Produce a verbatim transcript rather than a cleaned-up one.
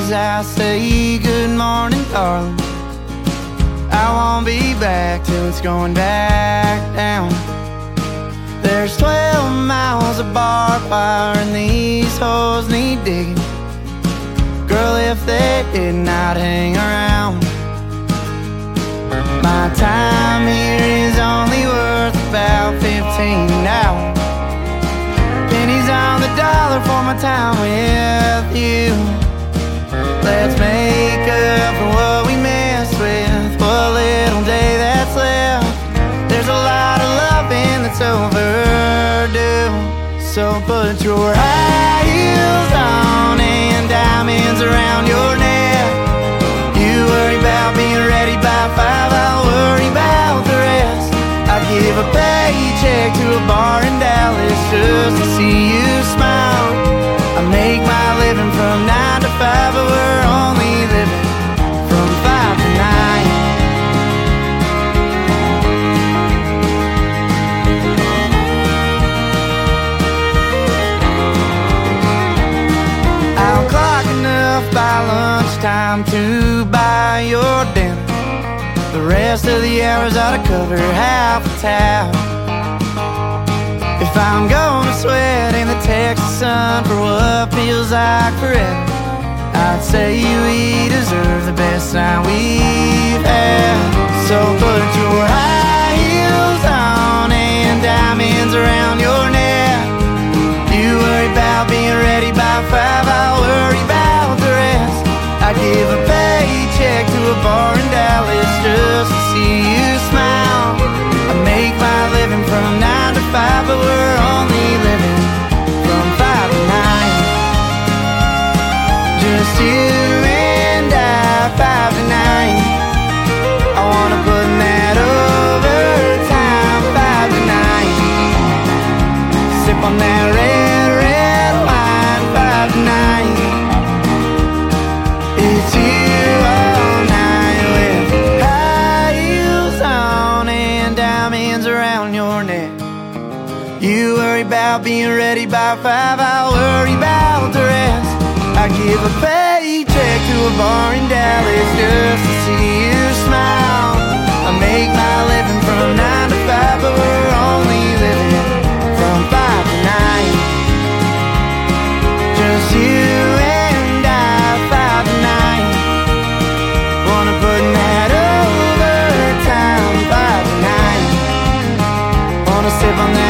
as I say good morning, darling. I won't be back till it's going back down. There's twelve miles of barbed wire and these holes need digging. Girl, if they did not hang around, my time here is only worth about fifteen now. Pennies on the dollar for my time with you. Let's make up for what we messed with, what little day that's left. There's a lot of loving that's overdue. So put your high heels on and diamonds around your neck. You worry about being ready by five, I'll worry about the rest. I'd give a paycheck to a bar in Dallas just to see you smile. I make my living from nine to five, but we're only living from five to nine. I'll clock enough by lunchtime to buy your dinner. The rest of the hours ought to cover half the tab. If I'm gonna sweat in the Texas sun for what feels like forever, I'd say we deserve the best time we've had. So put your high heels on and diamonds around your neck. You worry about being ready by five, I'll worry about the rest. I'd give a paycheck to a bar in Dallas just to see you smile. I make my living from nine to five, but we're only living from five to nine. Just you and I, five to nine. I wanna put in that overtime, five to nine. Sip on that red, red wine, five to nine. It's you all night with high heels on and diamonds around your neck. You worry about being ready by five, I'll worry about the rest. I give a paycheck to a bar in Dallas just to see you smile. I make my living from nine to five, but we're only living from five to nine. Just you and I, five to nine. Wanna put in that overtime, five to nine. Wanna sip on that